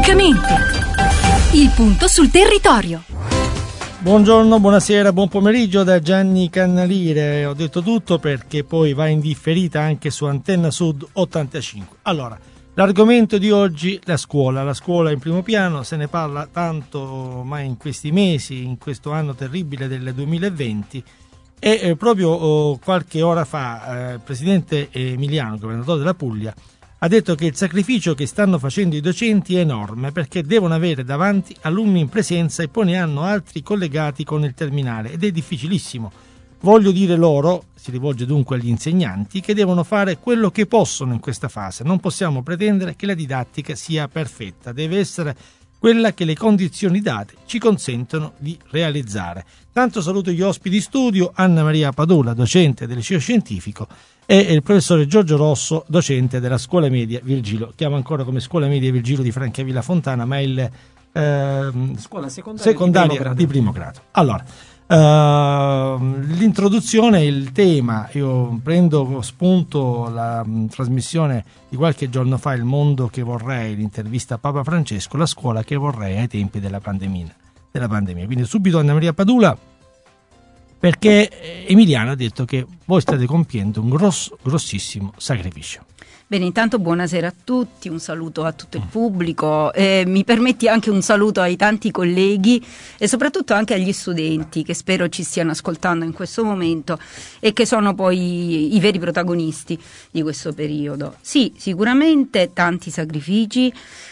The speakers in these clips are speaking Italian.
Francamente, il punto sul territorio. Buongiorno, buonasera, buon pomeriggio da Gianni Cannalire. Ho detto tutto perché poi va in differita anche su Antenna Sud 85. Allora, l'argomento di oggi, la scuola in primo piano. Se ne parla tanto ormai in questi mesi, in questo anno terribile del 2020, e proprio qualche ora fa il presidente Emiliano, governatore della Puglia, ha detto che il sacrificio che stanno facendo i docenti è enorme, perché devono avere davanti alunni in presenza e poi ne hanno altri collegati con il terminale, ed è difficilissimo. Voglio dire loro, si rivolge dunque agli insegnanti, che devono fare quello che possono in questa fase. Non possiamo pretendere che la didattica sia perfetta, deve essere quella che le condizioni date ci consentono di realizzare. Tanto saluto gli ospiti di studio: Anna Maria Padula, docente del liceo scientifico, e il professore Giorgio Rosso, docente della scuola media Virgilio. Chiamo ancora come scuola media Virgilio di Francavilla Fontana, ma è il scuola secondaria di primo grado. Allora, l'introduzione, il tema, io prendo spunto la trasmissione di qualche giorno fa, Il mondo che vorrei, l'intervista a Papa Francesco, la scuola che vorrei ai tempi della pandemia. Quindi subito Anna Maria Padula, perché Emiliano ha detto che voi state compiendo un grossissimo sacrificio. Bene, intanto buonasera a tutti, un saluto a tutto il pubblico, mi permetti anche un saluto ai tanti colleghi e soprattutto anche agli studenti che spero ci stiano ascoltando in questo momento e che sono poi i veri protagonisti di questo periodo. Sì, sicuramente tanti sacrifici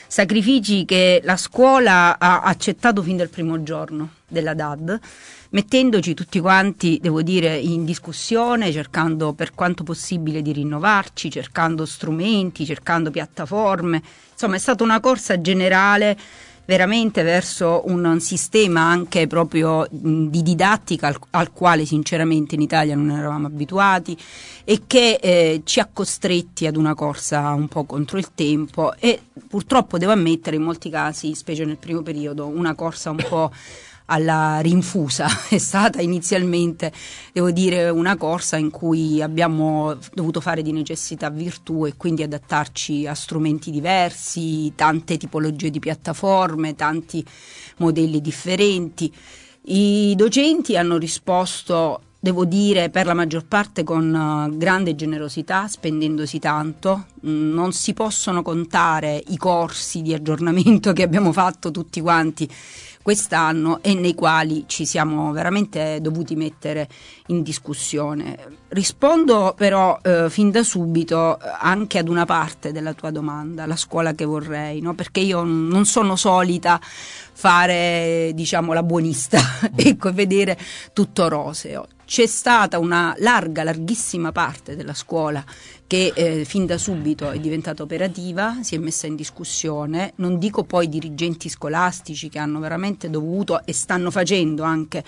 che la scuola ha accettato fin dal primo giorno della DAD, mettendoci tutti quanti, devo dire, in discussione, cercando per quanto possibile di rinnovarci, cercando strumenti, cercando piattaforme. Insomma, è stata una corsa generale veramente verso un sistema anche proprio di didattica al quale sinceramente in Italia non eravamo abituati e che ci ha costretti ad una corsa un po' contro il tempo e purtroppo devo ammettere in molti casi, specie nel primo periodo, una corsa un po' alla rinfusa. È stata inizialmente, devo dire, una corsa in cui abbiamo dovuto fare di necessità virtù e quindi adattarci a strumenti diversi, tante tipologie di piattaforme, tanti modelli differenti. I docenti hanno risposto, devo dire, per la maggior parte con grande generosità, spendendosi tanto. Non si possono contare i corsi di aggiornamento che abbiamo fatto tutti quanti quest'anno e nei quali ci siamo veramente dovuti mettere in discussione. Rispondo però fin da subito anche ad una parte della tua domanda, la scuola che vorrei, no? Perché io non sono solita fare, diciamo, la buonista ecco, vedere tutto roseo. C'è stata una larghissima parte della scuola che fin da subito è diventata operativa, si è messa in discussione, non dico poi dirigenti scolastici che hanno veramente dovuto e stanno facendo anche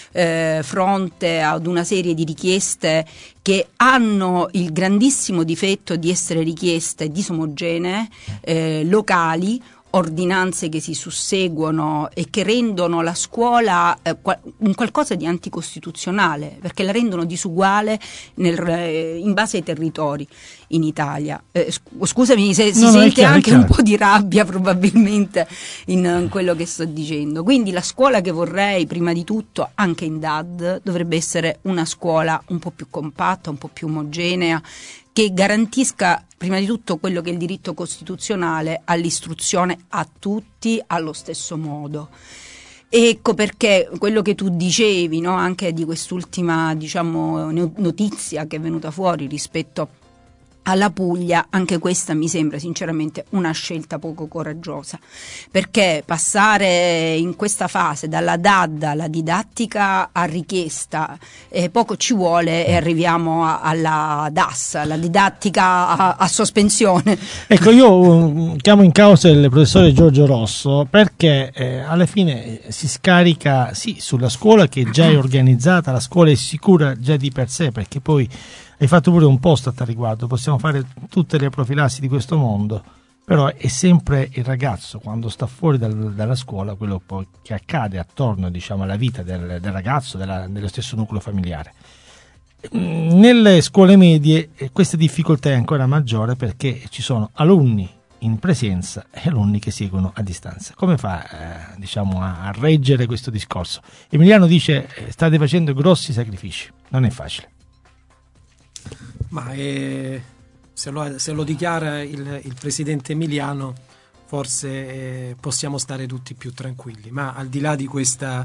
fronte ad una serie di richieste che hanno il grandissimo difetto di essere richieste disomogenee, locali, ordinanze che si susseguono e che rendono la scuola un qualcosa di anticostituzionale, perché la rendono disuguale in base ai territori in Italia. Scusami se si sente anche un po' di rabbia probabilmente in quello che sto dicendo. Quindi la scuola che vorrei, prima di tutto, anche in DAD, dovrebbe essere una scuola un po' più compatta, un po' più omogenea, che garantisca prima di tutto quello che è il diritto costituzionale all'istruzione a tutti allo stesso modo. Ecco perché quello che tu dicevi, no, anche di quest'ultima, diciamo, notizia che è venuta fuori rispetto alla Puglia, anche questa mi sembra sinceramente una scelta poco coraggiosa, perché passare in questa fase dalla DAD alla didattica a richiesta poco ci vuole e arriviamo alla DAS, alla didattica a sospensione. Ecco, io chiamo in causa il professore Giorgio Rosso perché alla fine si scarica sì sulla scuola, che già è organizzata, la scuola è sicura già di per sé, perché poi hai fatto pure un post a tal riguardo, possiamo fare tutte le profilassi di questo mondo, però è sempre il ragazzo quando sta fuori dalla scuola quello poi che accade attorno, diciamo, alla vita del ragazzo, dello stesso nucleo familiare. Nelle scuole medie questa difficoltà è ancora maggiore perché ci sono alunni in presenza e alunni che seguono a distanza. Come fa a reggere questo discorso? Emiliano dice state facendo grossi sacrifici, non è facile. Ma se lo dichiara il presidente Emiliano, forse possiamo stare tutti più tranquilli, ma al di là di questa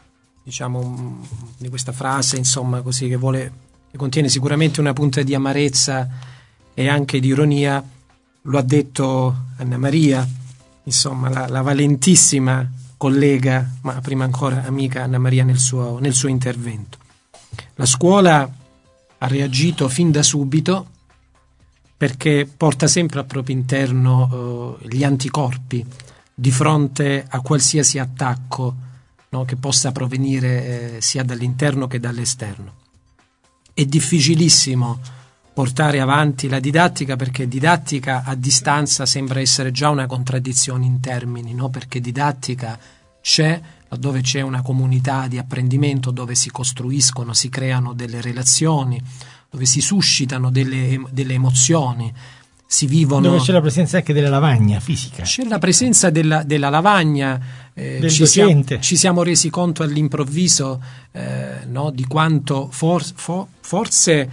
frase, insomma, così che contiene sicuramente una punta di amarezza e anche di ironia, lo ha detto Anna Maria, insomma, la valentissima collega, ma prima ancora amica Anna Maria nel suo intervento. La scuola ha reagito fin da subito perché porta sempre al proprio interno gli anticorpi di fronte a qualsiasi attacco, no, che possa provenire sia dall'interno che dall'esterno. È difficilissimo portare avanti la didattica, perché didattica a distanza sembra essere già una contraddizione in termini, no? Perché didattica c'è laddove c'è una comunità di apprendimento, dove si costruiscono, si creano delle relazioni, dove si suscitano delle emozioni, si vivono. Dove c'è la presenza anche della lavagna fisica. C'è la presenza della lavagna, ci siamo resi conto all'improvviso no, di quanto forse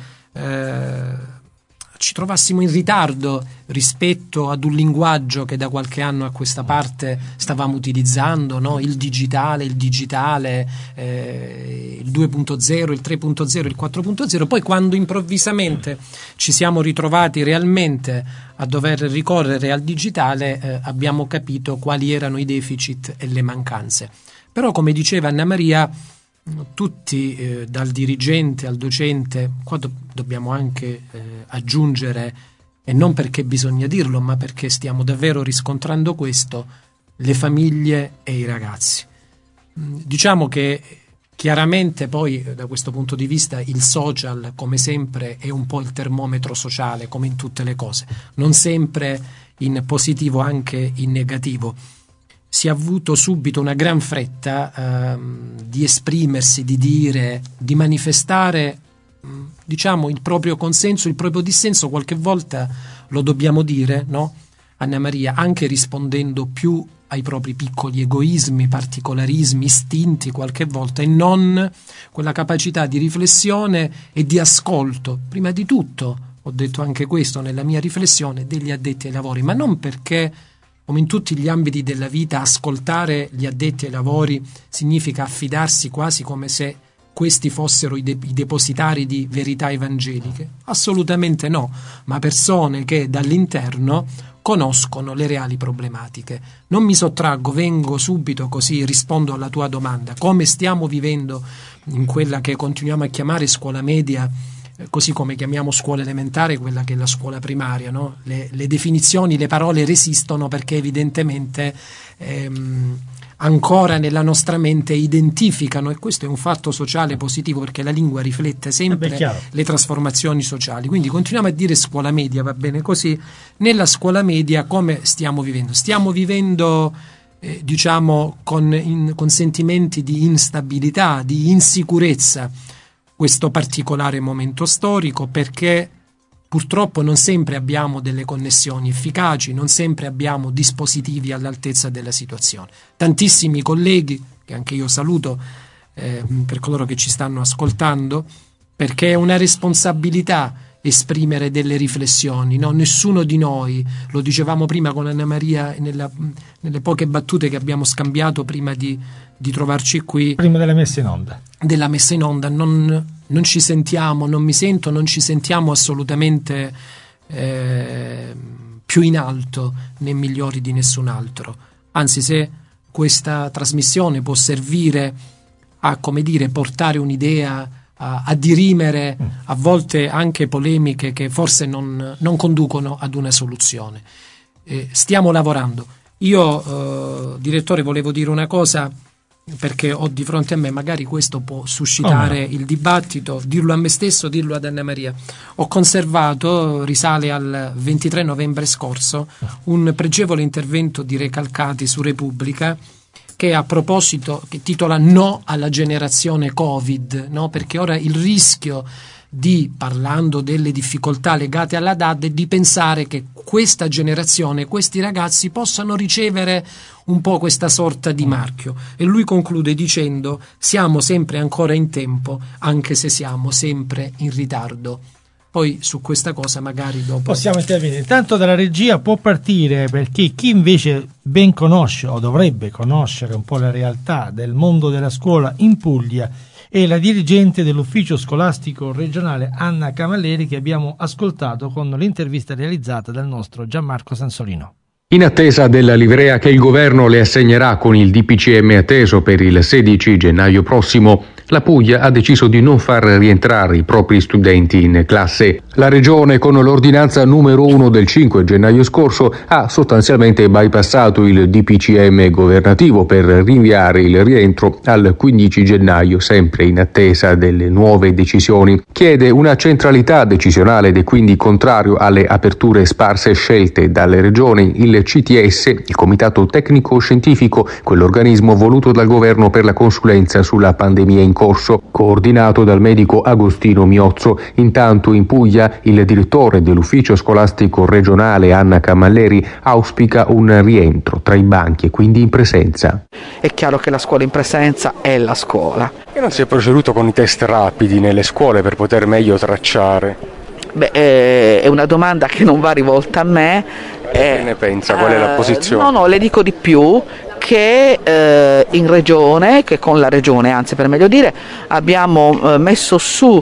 ci trovassimo in ritardo rispetto ad un linguaggio che da qualche anno a questa parte stavamo utilizzando, no? Il digitale, il 2.0, il 3.0, il 4.0. Poi quando improvvisamente ci siamo ritrovati realmente a dover ricorrere al digitale, abbiamo capito quali erano i deficit e le mancanze. Però, come diceva Anna Maria, tutti, dal dirigente al docente, qua dobbiamo anche aggiungere, e non perché bisogna dirlo, ma perché stiamo davvero riscontrando questo, le famiglie e i ragazzi. Diciamo che chiaramente poi da questo punto di vista il social, come sempre, è un po' il termometro sociale, come in tutte le cose, non sempre in positivo, anche in negativo. Si è avuto subito una gran fretta di esprimersi, di dire, di manifestare, diciamo, il proprio consenso, il proprio dissenso. Qualche volta lo dobbiamo dire, no? Anna Maria, anche rispondendo più ai propri piccoli egoismi, particolarismi, istinti qualche volta, e non quella capacità di riflessione e di ascolto. Prima di tutto, ho detto anche questo nella mia riflessione, degli addetti ai lavori, ma non perché, come in tutti gli ambiti della vita, ascoltare gli addetti ai lavori significa affidarsi quasi come se questi fossero i depositari di verità evangeliche. Assolutamente no, ma persone che dall'interno conoscono le reali problematiche. Non mi sottraggo, vengo subito, così rispondo alla tua domanda. Come stiamo vivendo in quella che continuiamo a chiamare scuola media, così come chiamiamo scuola elementare quella che è la scuola primaria, no? Le definizioni, le parole resistono perché evidentemente ancora nella nostra mente identificano, e questo è un fatto sociale positivo perché la lingua riflette sempre le trasformazioni sociali. Quindi continuiamo a dire scuola media, va bene così. Nella scuola media come stiamo vivendo? Stiamo vivendo diciamo con sentimenti di instabilità, di insicurezza questo particolare momento storico, perché purtroppo non sempre abbiamo delle connessioni efficaci, non sempre abbiamo dispositivi all'altezza della situazione. Tantissimi colleghi, che anche io saluto per coloro che ci stanno ascoltando, perché è una responsabilità esprimere delle riflessioni, no? Nessuno di noi, lo dicevamo prima con Anna Maria nelle poche battute che abbiamo scambiato prima di trovarci qui, prima della messa in onda, non ci sentiamo, non mi sento, non ci sentiamo assolutamente più in alto né migliori di nessun altro. Anzi, se questa trasmissione può servire a, come dire, portare un'idea, a dirimere a volte anche polemiche che forse non conducono ad una soluzione. Stiamo lavorando. Io, direttore, volevo dire una cosa, perché ho di fronte a me, magari questo può suscitare il dibattito, dirlo a me stesso, dirlo ad Anna Maria. Ho conservato, risale al 23 novembre scorso, un pregevole intervento di Recalcati su Repubblica, che a proposito, che titola "No alla generazione Covid", no? Perché ora il rischio parlando delle difficoltà legate alla DAD, è di pensare che questa generazione, questi ragazzi possano ricevere un po' questa sorta di marchio. E lui conclude dicendo: siamo sempre ancora in tempo, anche se siamo sempre in ritardo. Poi su questa cosa magari dopo possiamo intervenire. Intanto dalla regia può partire, perché chi invece ben conosce o dovrebbe conoscere un po' la realtà del mondo della scuola in Puglia è la dirigente dell'ufficio scolastico regionale Anna Camilleri, che abbiamo ascoltato con l'intervista realizzata dal nostro Gianmarco Sansolino. In attesa della livrea che il governo le assegnerà con il DPCM atteso per il 16 gennaio prossimo, la Puglia ha deciso di non far rientrare i propri studenti in classe. La Regione, con l'ordinanza numero 1 del 5 gennaio scorso, ha sostanzialmente bypassato il DPCM governativo per rinviare il rientro al 15 gennaio, sempre in attesa delle nuove decisioni. Chiede una centralità decisionale ed è quindi contrario alle aperture sparse scelte dalle regioni. Il CTS, il Comitato Tecnico Scientifico, quell'organismo voluto dal governo per la consulenza sulla pandemia in corso, coordinato dal medico Agostino Miozzo. Intanto in Puglia il direttore dell'ufficio scolastico regionale Anna Camilleri auspica un rientro tra i banchi e quindi in presenza. È chiaro che la scuola in presenza è la scuola. E non si è proceduto con i test rapidi nelle scuole per poter meglio tracciare? È una domanda che non va rivolta a me. Che ne pensa? Qual è la posizione? No, le dico di più, che in regione, che con la regione, anzi per meglio dire, abbiamo messo su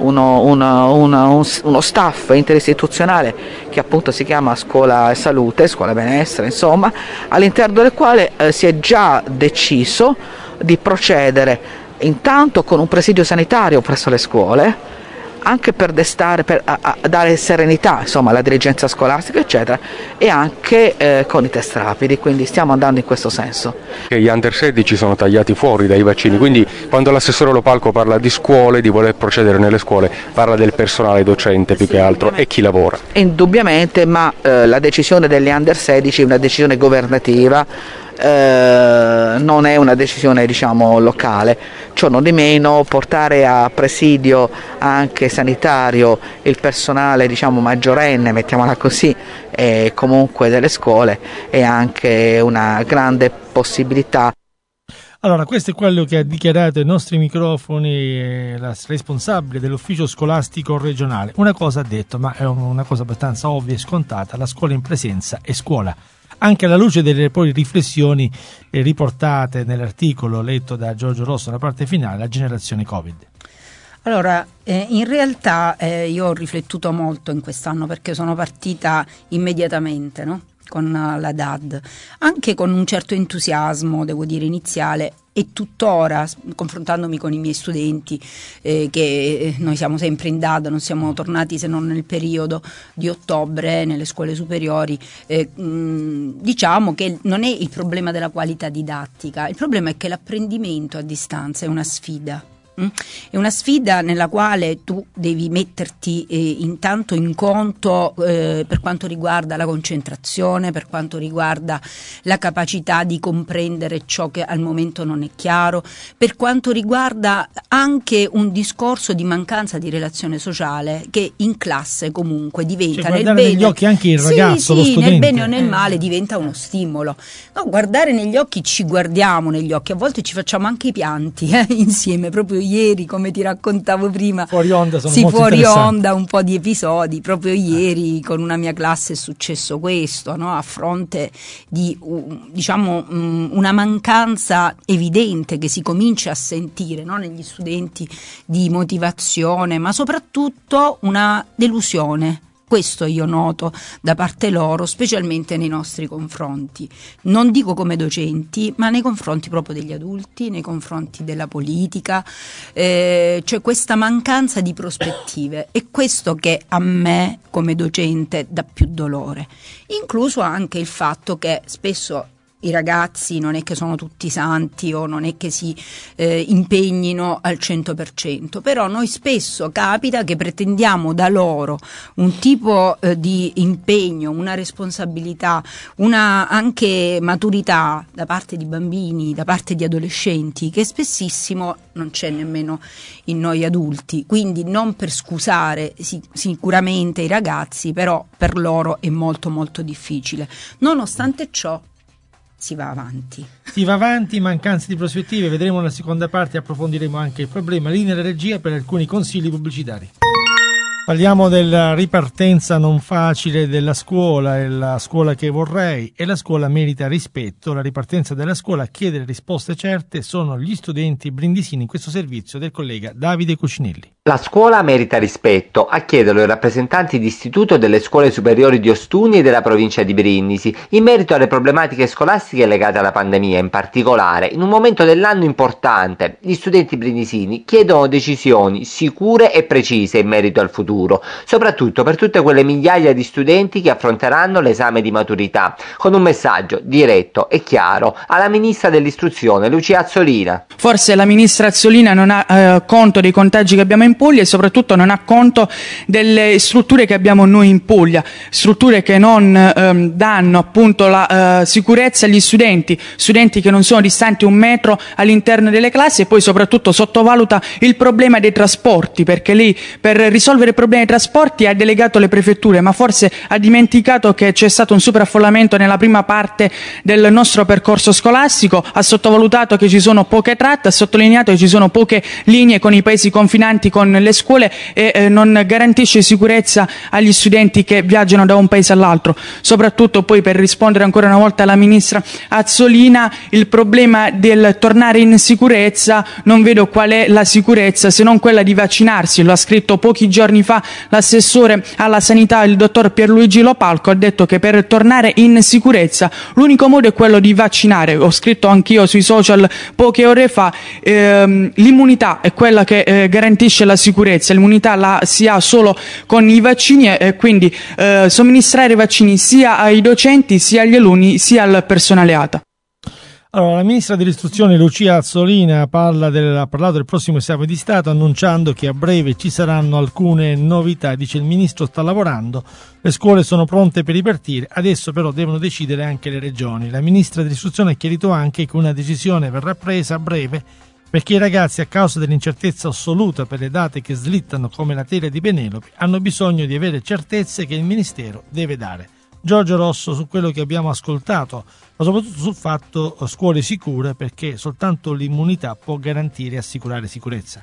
uno staff interistituzionale che appunto si chiama Scuola e Salute, Scuola e Benessere, insomma, all'interno del quale si è già deciso di procedere intanto con un presidio sanitario presso le scuole, anche per destare, per dare serenità, insomma, alla dirigenza scolastica, eccetera, e anche con i test rapidi, quindi stiamo andando in questo senso. Gli under 16 sono tagliati fuori dai vaccini, quindi quando l'assessore Lopalco parla di scuole, di voler procedere nelle scuole, parla del personale docente più che altro e chi lavora. Indubbiamente, ma la decisione degli under 16 è una decisione governativa, non è una decisione, diciamo, locale. Ciò non di meno, portare a presidio anche sanitario il personale, diciamo, maggiorenne, mettiamola così, e comunque delle scuole, è anche una grande possibilità. Allora, questo è quello che ha dichiarato ai nostri microfoni la responsabile dell'ufficio scolastico regionale. Una cosa ha detto, ma è una cosa abbastanza ovvia e scontata: la scuola in presenza è scuola. Anche alla luce delle poi riflessioni riportate nell'articolo letto da Giorgio Rosso, la parte finale, la generazione Covid. Allora, in realtà io ho riflettuto molto in quest'anno, perché sono partita immediatamente, no? Con la DAD, anche con un certo entusiasmo, devo dire, iniziale, e tuttora, confrontandomi con i miei studenti, che noi siamo sempre in DAD, non siamo tornati se non nel periodo di ottobre nelle scuole superiori, diciamo che non è il problema della qualità didattica, il problema è che l'apprendimento a distanza è una sfida. È una sfida nella quale tu devi metterti intanto in conto per quanto riguarda la concentrazione, per quanto riguarda la capacità di comprendere ciò che al momento non è chiaro, per quanto riguarda anche un discorso di mancanza di relazione sociale che in classe comunque diventa, nel bene, negli occhi anche il ragazzo, lo studente, nel bene o nel male diventa uno stimolo. No, guardare negli occhi, ci guardiamo negli occhi, a volte ci facciamo anche i pianti insieme, proprio ieri, come ti raccontavo prima, fuori onda un po' di episodi. Proprio ieri con una mia classe è successo questo, no? A fronte di una mancanza evidente che si comincia a sentire, no? Negli studenti, di motivazione, ma soprattutto una delusione. Questo io noto da parte loro, specialmente nei nostri confronti, non dico come docenti, ma nei confronti proprio degli adulti, nei confronti della politica, c'è questa mancanza di prospettive, e questo che a me come docente dà più dolore, incluso anche il fatto che spesso i ragazzi non è che sono tutti santi o non è che si impegnino al 100%, però noi spesso capita che pretendiamo da loro un tipo di impegno, una responsabilità, una anche maturità da parte di bambini, da parte di adolescenti, che spessissimo non c'è nemmeno in noi adulti. Quindi non per scusare sicuramente i ragazzi, però per loro è molto molto difficile. Nonostante ciò si va avanti, mancanza di prospettive. Vedremo nella seconda parte, approfondiremo anche il problema. Linea alla regia per alcuni consigli pubblicitari. Parliamo della ripartenza non facile della scuola, è la scuola che vorrei e la scuola merita rispetto. La ripartenza della scuola a chiedere risposte certe sono gli studenti brindisini in questo servizio del collega Davide Cucinelli. La scuola merita rispetto, a chiederlo i rappresentanti di istituto delle scuole superiori di Ostuni e della provincia di Brindisi, in merito alle problematiche scolastiche legate alla pandemia. In particolare, in un momento dell'anno importante, gli studenti brindisini chiedono decisioni sicure e precise in merito al futuro, soprattutto per tutte quelle migliaia di studenti che affronteranno l'esame di maturità, con un messaggio diretto e chiaro alla ministra dell'istruzione, Lucia Azzolina. Forse la ministra Azzolina non ha conto dei contagi che abbiamo in Puglia e soprattutto non ha conto delle strutture che abbiamo noi in Puglia, strutture che non danno appunto la sicurezza agli studenti che non sono distanti 1 metro all'interno delle classi, e poi soprattutto sottovaluta il problema dei trasporti, perché lì per risolvere il problema dei trasporti ha delegato le prefetture, ma forse ha dimenticato che c'è stato un superaffollamento nella prima parte del nostro percorso scolastico, ha sottovalutato che ci sono poche tratte, ha sottolineato che ci sono poche linee con i paesi confinanti con le scuole e non garantisce sicurezza agli studenti che viaggiano da un paese all'altro. Soprattutto poi, per rispondere ancora una volta alla ministra Azzolina, il problema del tornare in sicurezza, non vedo qual è la sicurezza se non quella di vaccinarsi. Lo ha scritto pochi giorni fa l'assessore alla sanità, il dottor Pierluigi Lopalco, ha detto che per tornare in sicurezza l'unico modo è quello di vaccinare. Ho scritto anch'io sui social poche ore fa, l'immunità è quella che garantisce la sicurezza, l'immunità la si ha solo con i vaccini, e quindi somministrare i vaccini sia ai docenti, sia agli alunni, sia al personale ATA. Allora, la ministra dell'istruzione Lucia Azzolina ha parlato del prossimo esame di Stato, annunciando che a breve ci saranno alcune novità. Dice: il ministro sta lavorando, le scuole sono pronte per ripartire, adesso però devono decidere anche le regioni. La ministra dell'istruzione ha chiarito anche che una decisione verrà presa a breve, perché i ragazzi, a causa dell'incertezza assoluta per le date che slittano come la tela di Penelope, hanno bisogno di avere certezze che il Ministero deve dare. Giorgio Rosso, su quello che abbiamo ascoltato, ma soprattutto sul fatto scuole sicure, perché soltanto l'immunità può garantire e assicurare sicurezza.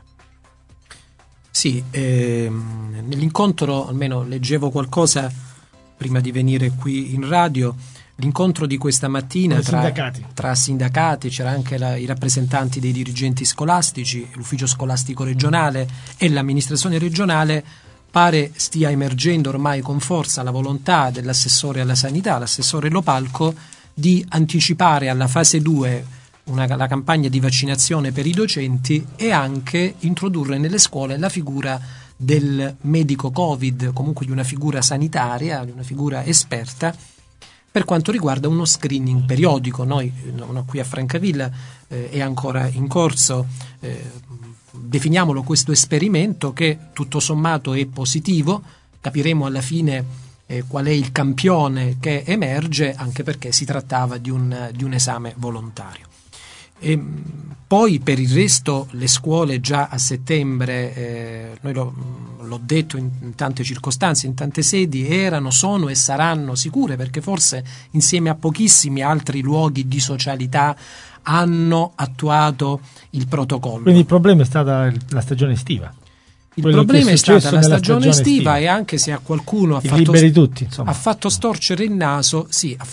Sì, nell'incontro, almeno leggevo qualcosa prima di venire qui in radio, l'incontro di questa mattina tra sindacati, c'era anche i rappresentanti dei dirigenti scolastici, l'ufficio scolastico regionale e l'amministrazione regionale. Pare stia emergendo ormai con forza la volontà dell'assessore alla sanità, l'assessore Lopalco, di anticipare alla fase 2 la campagna di vaccinazione per i docenti e anche introdurre nelle scuole la figura del medico Covid, comunque di una figura sanitaria, di una figura esperta, per quanto riguarda uno screening periodico. Noi qui a Francavilla è ancora in corso, definiamolo questo esperimento, che tutto sommato è positivo. Capiremo alla fine qual è il campione che emerge, anche perché si trattava di un esame volontario. E poi per il resto le scuole già a settembre, noi l'ho detto in tante circostanze, in tante sedi, erano, sono e saranno sicure, perché forse insieme a pochissimi altri luoghi di socialità hanno attuato il protocollo. Quindi il problema è stata la stagione estiva. Il problema è stata la stagione estiva, e anche se a qualcuno ha fatto storcere il naso,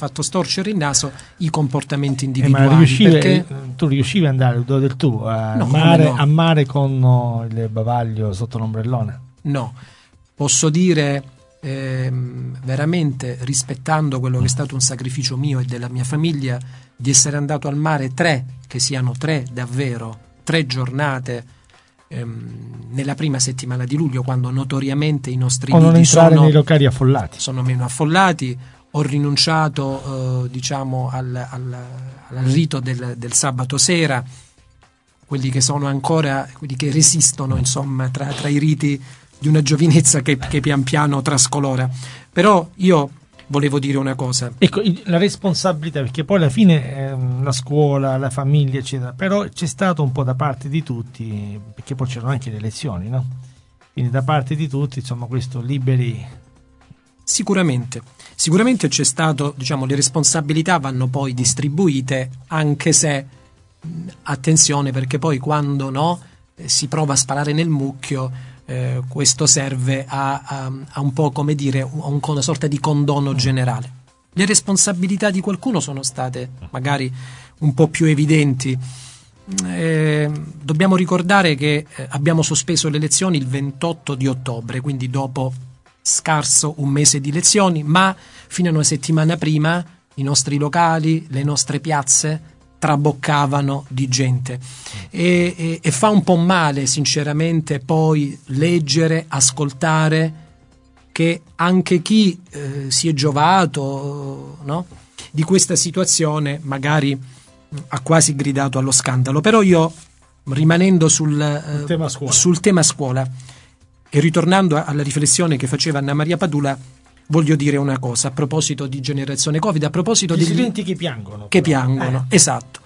i comportamenti individuali. Tu riuscivi ad andare a mare con il bavaglio sotto l'ombrellone? No, posso dire veramente, rispettando quello che è stato un sacrificio mio e della mia famiglia, di essere andato al mare 3 giornate nella prima settimana di luglio, quando notoriamente i nostri lidi nei locali affollati. Sono meno affollati, ho rinunciato diciamo al rito del sabato sera, quelli che sono ancora, quelli che resistono insomma tra i riti di una giovinezza che pian piano trascolora. Però io volevo dire una cosa. Ecco, la responsabilità, perché poi alla fine la scuola, la famiglia, eccetera, però c'è stato un po' da parte di tutti, perché poi c'erano anche le elezioni, no? Quindi da parte di tutti, insomma, questo liberi. Sicuramente c'è stato, diciamo, le responsabilità vanno poi distribuite, anche se attenzione, perché poi quando si prova a sparare nel mucchio, questo serve a un po', come dire, una sorta di condono generale. Le responsabilità di qualcuno sono state magari un po' più evidenti. Dobbiamo ricordare che abbiamo sospeso le elezioni il 28 di ottobre, quindi dopo scarso un mese di lezioni, ma fino a una settimana prima i nostri locali, le nostre piazze traboccavano di gente e fa un po' male sinceramente poi leggere, ascoltare che anche chi si è giovato, no, di questa situazione magari ha quasi gridato allo scandalo. Però io, rimanendo sul tema scuola e ritornando alla riflessione che faceva Anna Maria Padula, voglio dire una cosa a proposito di generazione Covid, a proposito degli degli studenti che piangono. Esatto.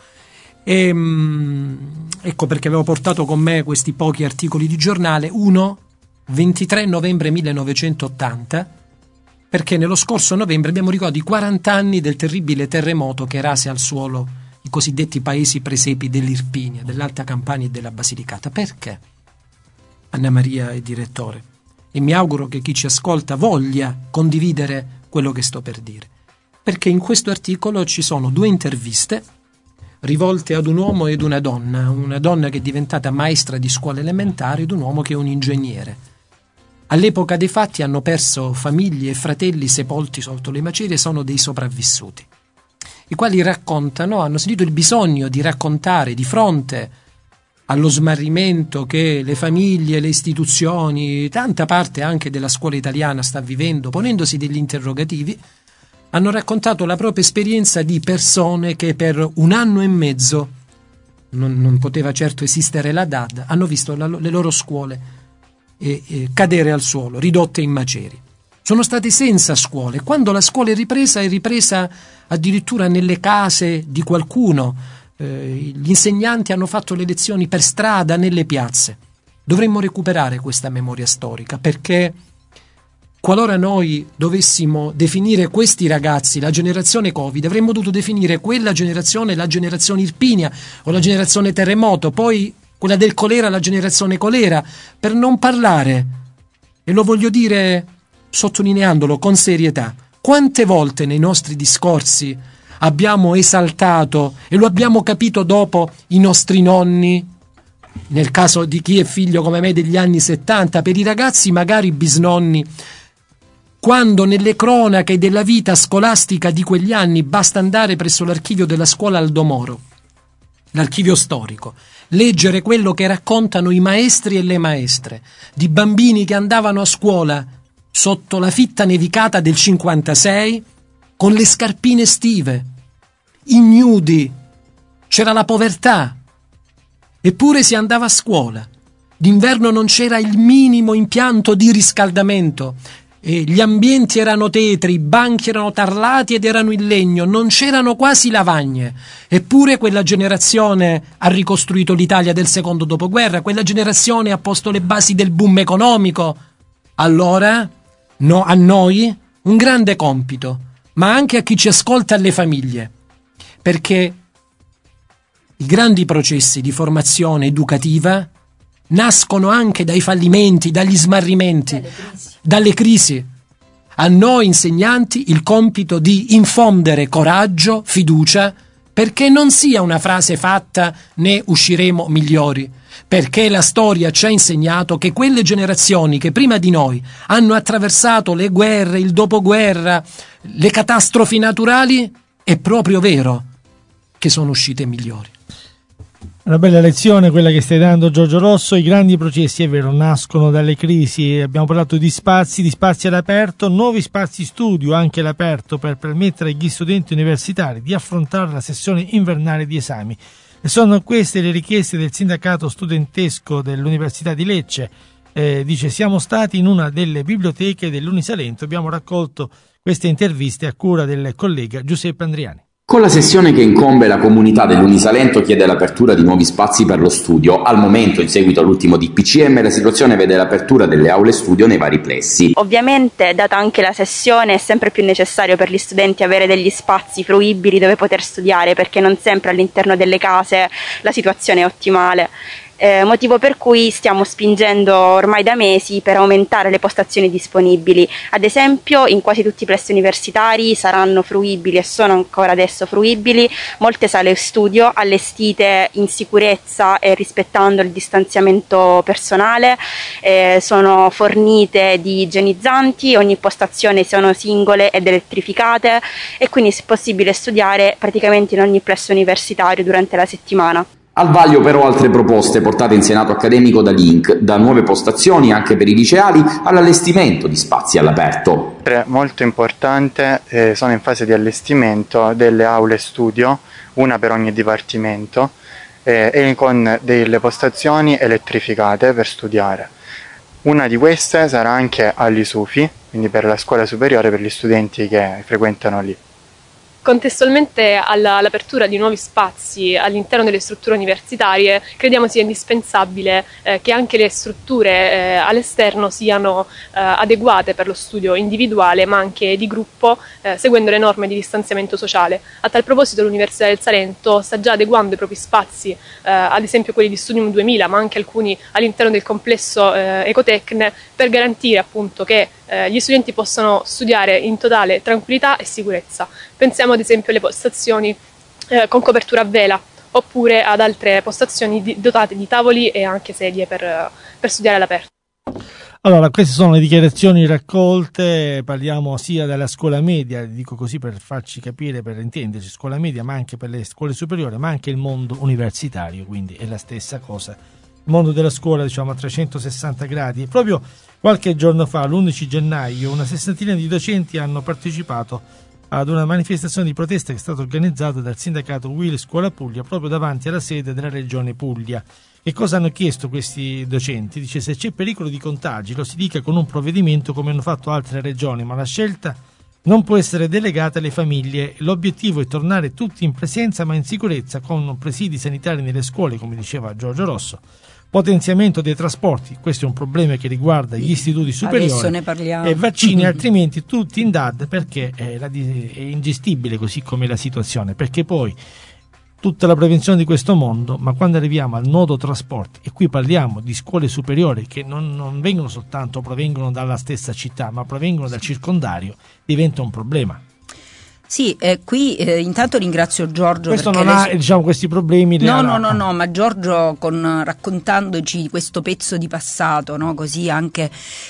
Ecco perché avevo portato con me questi pochi articoli di giornale. Uno, 23 novembre 1980, perché nello scorso novembre abbiamo ricordato i 40 anni del terribile terremoto che rase al suolo i cosiddetti paesi presepi dell'Irpinia, dell'Alta Campania e della Basilicata. Perché? Anna Maria è direttore e mi auguro che chi ci ascolta voglia condividere quello che sto per dire, perché in questo articolo ci sono 2 interviste rivolte ad un uomo ed una donna che è diventata maestra di scuola elementare ed un uomo che è un ingegnere. All'epoca dei fatti hanno perso famiglie e fratelli sepolti sotto le macerie, sono dei sopravvissuti, i quali raccontano, hanno sentito il bisogno di raccontare di fronte allo smarrimento che le famiglie, le istituzioni, tanta parte anche della scuola italiana sta vivendo, ponendosi degli interrogativi, hanno raccontato la propria esperienza di persone che per 1 anno e mezzo, non poteva certo esistere la DAD, hanno visto le loro scuole cadere al suolo, ridotte in macerie. Sono state senza scuole. Quando la scuola è ripresa addirittura nelle case di qualcuno. Gli insegnanti hanno fatto le lezioni per strada, nelle piazze. Dovremmo recuperare questa memoria storica, perché qualora noi dovessimo definire questi ragazzi la generazione Covid, avremmo dovuto definire quella generazione la generazione Irpinia o la generazione terremoto, poi quella del colera la generazione colera, per non parlare, e lo voglio dire sottolineandolo con serietà, quante volte nei nostri discorsi abbiamo esaltato, e lo abbiamo capito dopo, i nostri nonni, nel caso di chi è figlio come me degli anni 70, per i ragazzi magari bisnonni, quando nelle cronache della vita scolastica di quegli anni basta andare presso l'archivio della scuola Aldo Moro, l'archivio storico, leggere quello che raccontano i maestri e le maestre di bambini che andavano a scuola sotto la fitta nevicata del 56 con le scarpine estive, ignudi, c'era la povertà, eppure si andava a scuola. D'inverno non c'era il minimo impianto di riscaldamento, e gli ambienti erano tetri, i banchi erano tarlati ed erano in legno, non c'erano quasi lavagne. Eppure quella generazione ha ricostruito l'Italia del secondo dopoguerra, quella generazione ha posto le basi del boom economico. Allora, a noi un grande compito, ma anche a chi ci ascolta, alle famiglie, perché i grandi processi di formazione educativa nascono anche dai fallimenti, dagli smarrimenti, dalle crisi. A noi insegnanti il compito di infondere coraggio, fiducia, perché non sia una frase fatta ne usciremo migliori, perché la storia ci ha insegnato che quelle generazioni che prima di noi hanno attraversato le guerre, il dopoguerra, le catastrofi naturali, è proprio vero che sono uscite migliori. Una bella lezione quella che stai dando, Giorgio Rosso. I grandi processi, è vero, nascono dalle crisi. Abbiamo parlato di spazi all'aperto, nuovi spazi studio anche all'aperto per permettere agli studenti universitari di affrontare la sessione invernale di esami. E sono queste le richieste del sindacato studentesco dell'Università di Lecce. Dice: siamo stati in una delle biblioteche dell'Unisalento, abbiamo raccolto queste interviste a cura del collega Giuseppe Andriani. Con la sessione che incombe, la comunità dell'Unisalento chiede l'apertura di nuovi spazi per lo studio. Al momento, in seguito all'ultimo DPCM, la situazione vede l'apertura delle aule studio nei vari plessi. Ovviamente, data anche la sessione, è sempre più necessario per gli studenti avere degli spazi fruibili dove poter studiare, perché non sempre all'interno delle case la situazione è ottimale. Motivo per cui stiamo spingendo ormai da mesi per aumentare le postazioni disponibili. Ad esempio, in quasi tutti i plessi universitari saranno fruibili e sono ancora adesso fruibili molte sale studio allestite in sicurezza e rispettando il distanziamento personale, sono fornite di igienizzanti, ogni postazione sono singole ed elettrificate e quindi è possibile studiare praticamente in ogni plesso universitario durante la settimana. Al vaglio però altre proposte portate in Senato accademico da Link, da nuove postazioni anche per i liceali all'allestimento di spazi all'aperto. Molto importante, sono in fase di allestimento delle aule studio, una per ogni dipartimento, e con delle postazioni elettrificate per studiare. Una di queste sarà anche all'ISUFI, quindi per la scuola superiore, per gli studenti che frequentano lì. Contestualmente all'apertura di nuovi spazi all'interno delle strutture universitarie, crediamo sia indispensabile che anche le strutture all'esterno siano adeguate per lo studio individuale ma anche di gruppo, seguendo le norme di distanziamento sociale. A tal proposito l'Università del Salento sta già adeguando i propri spazi, ad esempio quelli di Studium 2000, ma anche alcuni all'interno del complesso Ecotecne, per garantire appunto che gli studenti possano studiare in totale tranquillità e sicurezza. Pensiamo ad esempio alle postazioni con copertura a vela oppure ad altre postazioni dotate di tavoli e anche sedie per studiare all'aperto. Allora, queste sono le dichiarazioni raccolte, parliamo sia della scuola media, dico così per farci capire, per intenderci, scuola media, ma anche per le scuole superiori, ma anche il mondo universitario, quindi è la stessa cosa. Il mondo della scuola, diciamo, a 360 gradi. E proprio qualche giorno fa, l'11 gennaio, una sessantina di docenti hanno partecipato ad una manifestazione di protesta che è stata organizzata dal sindacato UIL Scuola Puglia proprio davanti alla sede della regione Puglia. E cosa hanno chiesto questi docenti? Dice: se c'è pericolo di contagi lo si dica con un provvedimento come hanno fatto altre regioni, ma la scelta non può essere delegata alle famiglie. L'obiettivo è tornare tutti in presenza ma in sicurezza, con presidi sanitari nelle scuole, come diceva Giorgio Rosso. Potenziamento dei trasporti, questo è un problema che riguarda gli istituti superiori. Adesso ne parliamo. E vaccini, altrimenti tutti in DAD, perché è ingestibile così come la situazione, perché poi tutta la prevenzione di questo mondo, ma quando arriviamo al nodo trasporti, e qui parliamo di scuole superiori che non vengono soltanto, provengono dalla stessa città, ma provengono dal circondario, diventa un problema. Sì, qui intanto ringrazio Giorgio. Questo non ha questi problemi. No, ma Giorgio raccontandoci questo pezzo di passato, no, così anche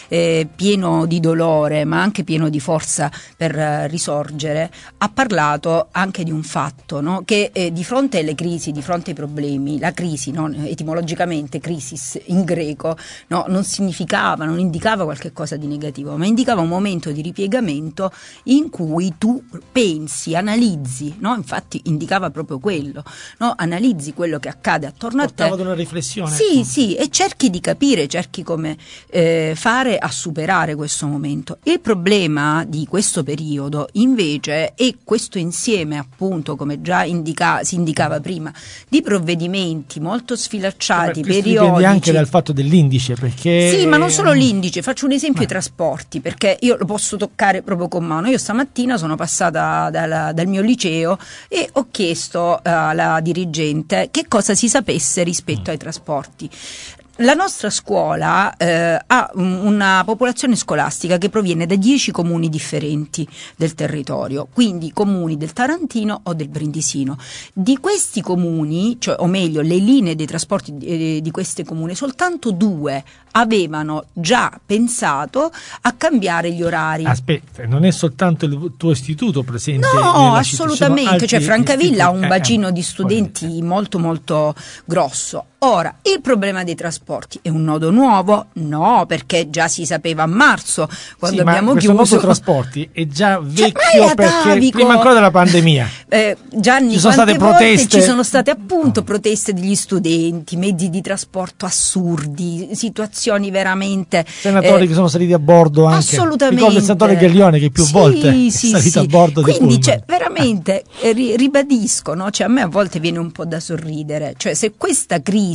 pieno di dolore, ma anche pieno di forza per risorgere, ha parlato anche di un fatto, no, che di fronte alle crisi, di fronte ai problemi, la crisi, no, etimologicamente crisis in greco, no, non indicava qualche cosa di negativo, ma indicava un momento di ripiegamento in cui tu pensi, analizzi, no? Infatti indicava proprio quello, no? Analizzi quello che accade attorno a te. Portava ad una riflessione. Sì, e cerchi di capire, cerchi come fare a superare questo momento. Il problema di questo periodo invece è questo insieme, appunto, come già si indicava prima, di provvedimenti molto sfilacciati, periodici. Dipende anche dal fatto dell'indice, perché... Sì, ma non solo l'indice, faccio un esempio: i trasporti, perché io lo posso toccare proprio con mano. Io stamattina sono passata dal mio liceo e ho chiesto alla dirigente che cosa si sapesse rispetto ai trasporti. La nostra scuola ha una popolazione scolastica che proviene da 10 comuni differenti del territorio, quindi comuni del Tarantino o del Brindisino. Di questi comuni, cioè, o meglio, le linee dei trasporti di questi comuni, soltanto 2 avevano già pensato a cambiare gli orari. Aspetta, non è soltanto il tuo istituto presente? No, assolutamente, cioè Francavilla ha un bacino di studenti molto molto grosso. Ora, il problema dei trasporti è un nodo nuovo? No, perché già si sapeva a marzo, quando abbiamo chiuso. Il nodo trasporti è già vecchio, perché prima ancora della pandemia. Gianni, ci sono state proteste? Ci sono state appunto proteste degli studenti, mezzi di trasporto assurdi, situazioni veramente... Senatori che sono saliti a bordo anche. Assolutamente. Ricordo il senatore Gaglione che più volte è salito a bordo di Quindi pullman. Veramente ribadisco, no? Cioè, a me a volte viene un po' da sorridere, cioè se questa crisi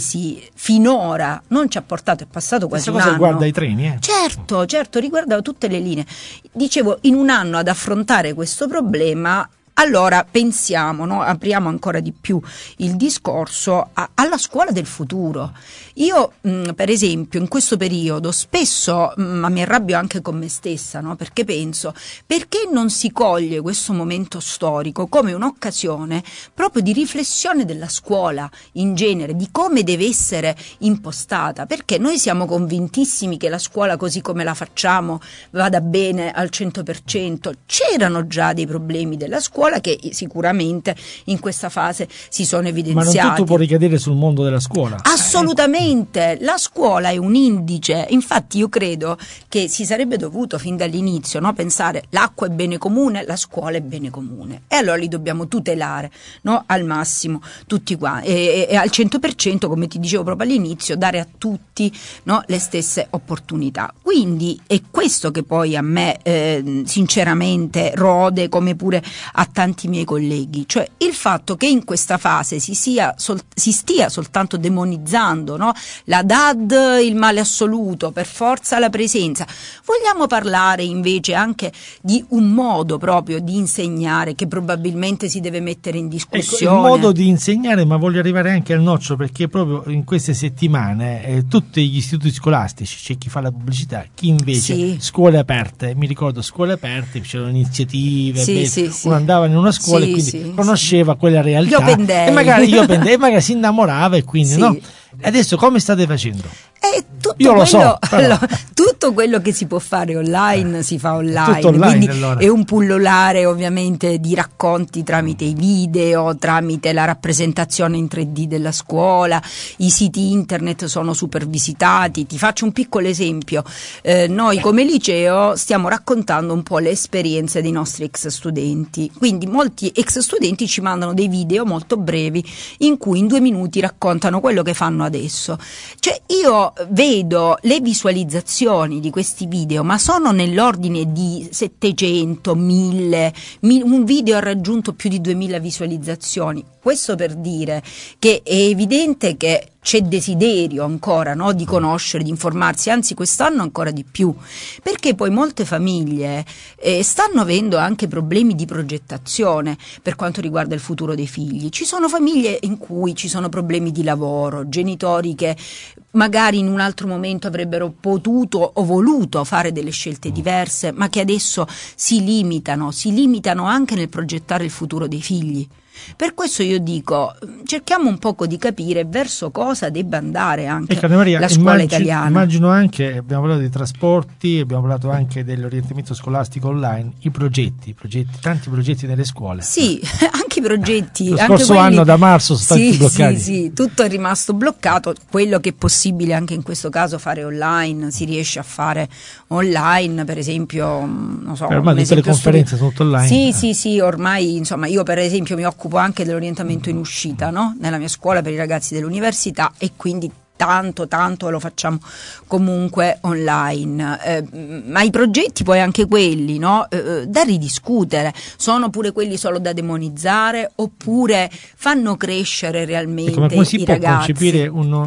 finora non ci ha portato, è passato quasi un anno. Riguarda i treni, Certo, riguarda tutte le linee. Dicevo, in un anno ad affrontare questo problema, allora pensiamo, no? Apriamo ancora di più il discorso alla scuola del futuro. Io per esempio in questo periodo spesso mi arrabbio anche con me stessa, no? Perché penso, perché non si coglie questo momento storico come un'occasione proprio di riflessione della scuola in genere, di come deve essere impostata, perché noi siamo convintissimi che la scuola così come la facciamo vada bene al 100%. C'erano già dei problemi della scuola che sicuramente in questa fase si sono evidenziati. Ma non tutto può ricadere sul mondo della scuola. Assolutamente, la scuola è un indice, infatti io credo che si sarebbe dovuto fin dall'inizio, no, pensare l'acqua è bene comune, la scuola è bene comune e allora li dobbiamo tutelare, no, al massimo tutti qua e al 100%, come ti dicevo proprio all'inizio, dare a tutti, no, le stesse opportunità. Quindi è questo che poi a me sinceramente rode, come pure a tanti miei colleghi, cioè il fatto che in questa fase si stia soltanto demonizzando, no? La DAD, il male assoluto, per forza la presenza. Vogliamo parlare invece anche di un modo proprio di insegnare che probabilmente si deve mettere in discussione. Ecco, il modo di insegnare, ma voglio arrivare anche al nocciolo, perché proprio in queste settimane tutti gli istituti scolastici, c'è chi fa la pubblicità, chi invece scuole aperte, mi ricordo scuole aperte, c'erano iniziative, uno andava in una scuola e quindi conosceva quella realtà e magari si innamorava e quindi no? Adesso come state facendo? Io lo so, tutto quello che si può fare online si fa online, quindi allora è un pullulare ovviamente di racconti tramite i video, tramite la rappresentazione in 3D della scuola, i siti internet sono super visitati. Ti faccio un piccolo esempio, noi come liceo stiamo raccontando un po' le esperienze dei nostri ex studenti, quindi molti ex studenti ci mandano dei video molto brevi in cui in 2 minuti raccontano quello che fanno adesso. Cioè io vedo le visualizzazioni di questi video, ma sono nell'ordine di 700, 1000, un video ha raggiunto più di 2000 visualizzazioni. Questo per dire che è evidente che c'è desiderio ancora, no, di conoscere, di informarsi, anzi quest'anno ancora di più, perché poi molte famiglie stanno avendo anche problemi di progettazione per quanto riguarda il futuro dei figli. Ci sono famiglie in cui ci sono problemi di lavoro, genitori che magari in un altro momento avrebbero potuto o voluto fare delle scelte diverse, ma che adesso si limitano anche nel progettare il futuro dei figli. Per questo io dico, cerchiamo un poco di capire verso cosa debba andare anche la scuola italiana. Immagino anche, abbiamo parlato dei trasporti, abbiamo parlato anche dell'orientamento scolastico online, i progetti, tanti progetti nelle scuole. Sì, anche i progetti. Lo scorso anno da marzo sono stati bloccati. Sì, tutto è rimasto bloccato, quello che è possibile anche in questo caso fare online, si riesce a fare online, per esempio, non so. Ormai tutte le conferenze sono tutte online. Sì, ormai insomma io per esempio mi occupo anche dell'orientamento in uscita, no? Nella mia scuola per i ragazzi dell'università e quindi tanto lo facciamo comunque online, ma i progetti poi anche quelli, no? Da ridiscutere, sono pure quelli solo da demonizzare oppure fanno crescere realmente come si i può ragazzi? Concepire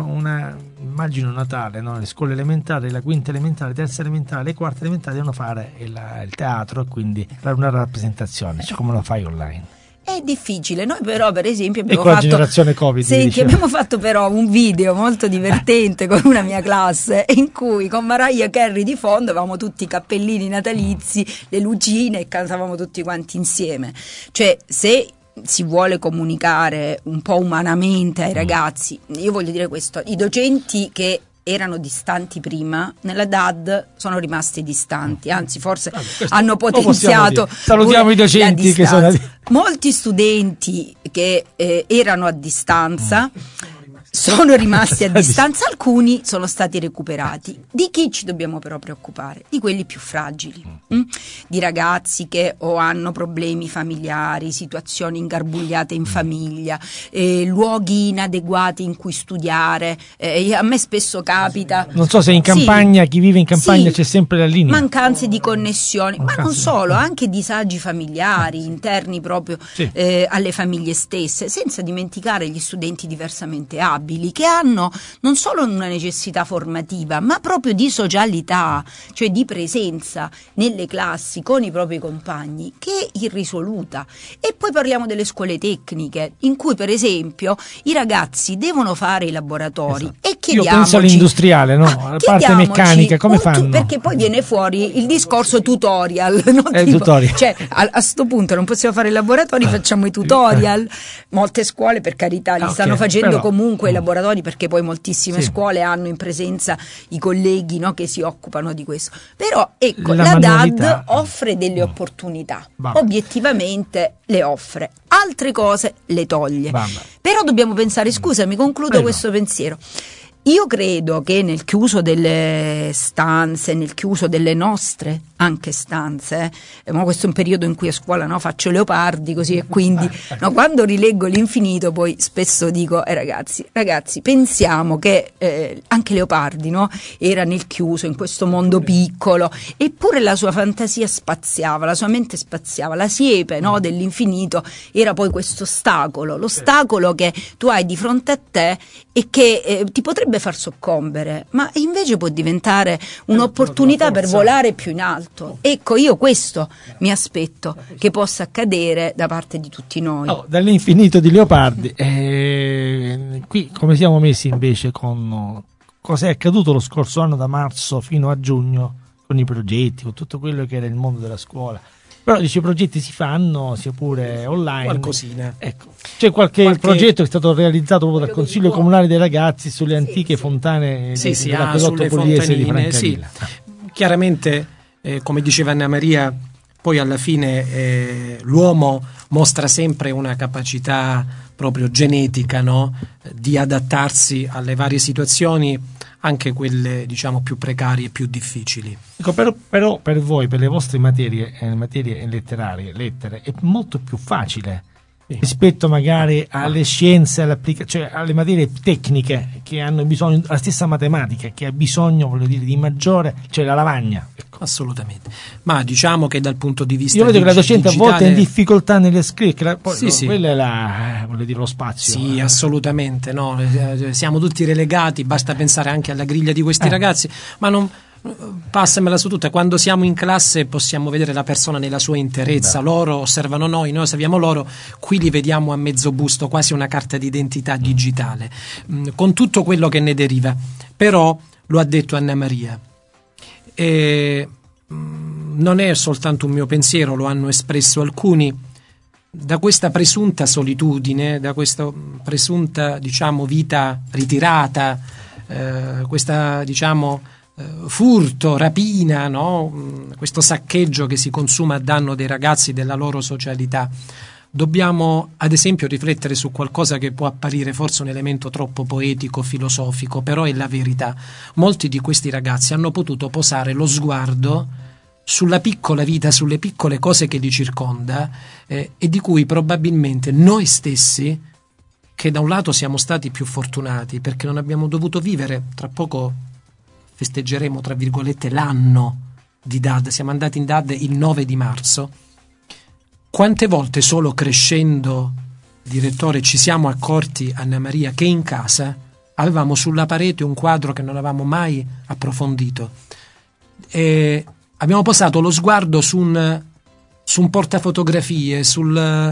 immagino Natale, no? Le scuole elementari, la quinta elementare, terza elementare, le quarte elementari devono fare il teatro e quindi fare una rappresentazione, cioè come lo fai online? È difficile. Noi però, per esempio, abbiamo fatto generazione Covid. Senti, abbiamo fatto però un video molto divertente con una mia classe in cui con Mariah Carey di fondo avevamo tutti i cappellini natalizi, le lucine e cantavamo tutti quanti insieme. Cioè, se si vuole comunicare un po' umanamente ai ragazzi, io voglio dire questo: i docenti che erano distanti prima, nella DAD sono rimasti distanti, anzi forse hanno potenziato. Salutiamo i docenti che sono molti studenti che erano a distanza sono rimasti a distanza, alcuni sono stati recuperati. Di chi ci dobbiamo però preoccupare? Di quelli più fragili, di ragazzi che o hanno problemi familiari, situazioni ingarbugliate in famiglia, luoghi inadeguati in cui studiare. A me spesso capita, non so se in campagna, chi vive in campagna c'è sempre la linea, mancanze di connessioni, ma non solo, anche disagi familiari interni proprio alle famiglie stesse, senza dimenticare gli studenti diversamente abili, che hanno non solo una necessità formativa, ma proprio di socialità, cioè di presenza nelle classi con i propri compagni, che è irrisoluta. E poi parliamo delle scuole tecniche, in cui per esempio i ragazzi devono fare i laboratori, e chiediamoci, io penso all'industriale, no? La parte meccanica, come fanno? Perché poi viene fuori il discorso tutorial, no? Tutorial. Cioè, a sto punto non possiamo fare i laboratori, facciamo i tutorial. Molte scuole, per carità, li stanno facendo però, comunque i laboratori, perché poi moltissime scuole hanno in presenza i colleghi, no, che si occupano di questo. Però ecco, la DAD offre delle opportunità, obiettivamente le offre, altre cose le toglie. Però dobbiamo pensare, scusami, concludo questo pensiero. Io credo che nel chiuso delle stanze, nel chiuso delle nostre anche stanze, ma questo è un periodo in cui a scuola faccio Leopardi così, e quindi quando rileggo l'Infinito poi spesso dico ragazzi, pensiamo che anche Leopardi era nel chiuso, in questo mondo piccolo, eppure la sua fantasia spaziava, la sua mente spaziava, la siepe dell'infinito era poi questo ostacolo, l'ostacolo che tu hai di fronte a te e che ti potrebbe far soccombere, ma invece può diventare un'opportunità per volare più in alto. Ecco, io questo mi aspetto che possa accadere da parte di tutti noi. Dall'Infinito di Leopardi, qui come siamo messi invece con cosa è accaduto lo scorso anno da marzo fino a giugno con i progetti, con tutto quello che era il mondo della scuola. Però i progetti si fanno sia pure online. Qualcosina. Ecco. C'è qualche progetto che è stato realizzato proprio dal Consiglio Comunale dei Ragazzi sulle antiche fontane sulle Pugliese di Francavilla. Chiaramente, come diceva Anna Maria, poi alla fine l'uomo mostra sempre una capacità proprio genetica, di adattarsi alle varie situazioni, anche quelle più precarie e più difficili. Ecco, però per voi, per le vostre materie letterarie, lettere, è molto più facile rispetto magari alle scienze, cioè alle materie tecniche che hanno bisogno, la stessa matematica che ha bisogno, di maggiore, cioè la lavagna. Ecco. Assolutamente. Ma diciamo che dal punto di vista io vedo che la docente digitale, a volte è in difficoltà nelle scritte, quella è lo spazio. Sì, assolutamente, siamo tutti relegati, basta pensare anche alla griglia di questi ragazzi, ma non passamela su tutta, quando siamo in classe possiamo vedere la persona nella sua interezza, loro osservano noi osserviamo loro, qui li vediamo a mezzo busto, quasi una carta d'identità digitale, con tutto quello che ne deriva. Però lo ha detto Anna Maria, non è soltanto un mio pensiero, lo hanno espresso alcuni. Da questa presunta solitudine, da questa presunta vita ritirata, questa furto, rapina, questo saccheggio che si consuma a danno dei ragazzi, della loro socialità, dobbiamo ad esempio riflettere su qualcosa che può apparire forse un elemento troppo poetico, filosofico, però è la verità. Molti di questi ragazzi hanno potuto posare lo sguardo sulla piccola vita, sulle piccole cose che li circonda, e di cui probabilmente noi stessi, che da un lato siamo stati più fortunati perché non abbiamo dovuto vivere, tra poco festeggeremo tra virgolette l'anno di DAD, siamo andati in DAD il 9 di marzo, quante volte solo crescendo, direttore, ci siamo accorti, Anna Maria, che in casa avevamo sulla parete un quadro che non avevamo mai approfondito, e abbiamo posato lo sguardo su un portafotografie, sul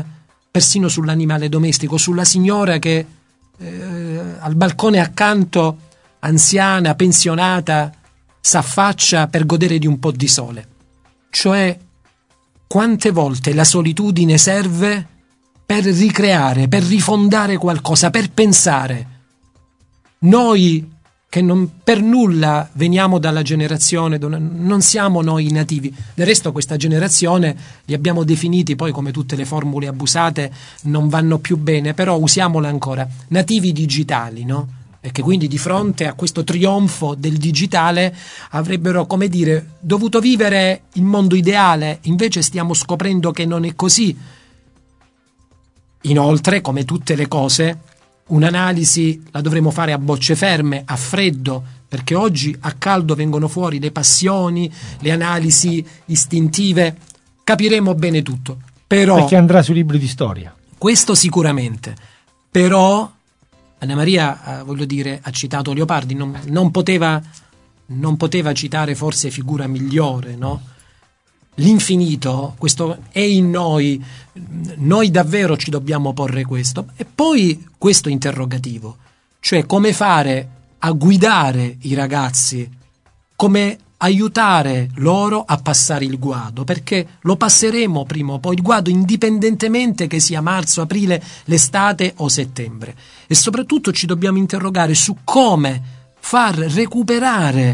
persino sull'animale domestico, sulla signora che al balcone accanto, anziana, pensionata, s'affaccia per godere di un po' di sole. Cioè, quante volte la solitudine serve per ricreare, per rifondare qualcosa, per pensare. Noi che non per nulla veniamo dalla generazione, non siamo noi i nativi. Del resto questa generazione li abbiamo definiti, poi come tutte le formule abusate non vanno più bene, però usiamola ancora, nativi digitali, no? E che quindi di fronte a questo trionfo del digitale avrebbero, come dire, dovuto vivere il mondo ideale, invece stiamo scoprendo che non è così. Inoltre, come tutte le cose, un'analisi la dovremo fare a bocce ferme, a freddo, perché oggi a caldo vengono fuori le passioni, le analisi istintive, capiremo bene tutto. Però, perché andrà sui libri di storia. Questo sicuramente. Però Anna Maria, voglio dire, ha citato Leopardi, non poteva citare forse figura migliore, no? L'infinito, questo è in noi davvero ci dobbiamo porre questo. E poi questo interrogativo, cioè come fare a guidare i ragazzi, come aiutare loro a passare il guado, perché lo passeremo prima o poi il guado, indipendentemente che sia marzo, aprile, l'estate o settembre. E soprattutto ci dobbiamo interrogare su come far recuperare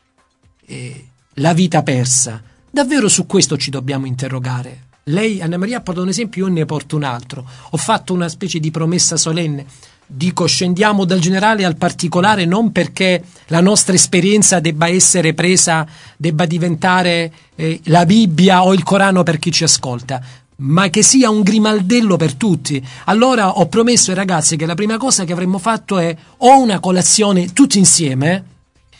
la vita persa. Davvero su questo ci dobbiamo interrogare. Lei, Anna Maria, porta un esempio, io ne porto un altro. Ho fatto una specie di promessa solenne. Dico, scendiamo dal generale al particolare, non perché la nostra esperienza debba essere presa, debba diventare la Bibbia o il Corano per chi ci ascolta, ma che sia un grimaldello per tutti. Allora ho promesso ai ragazzi che la prima cosa che avremmo fatto è o una colazione tutti insieme,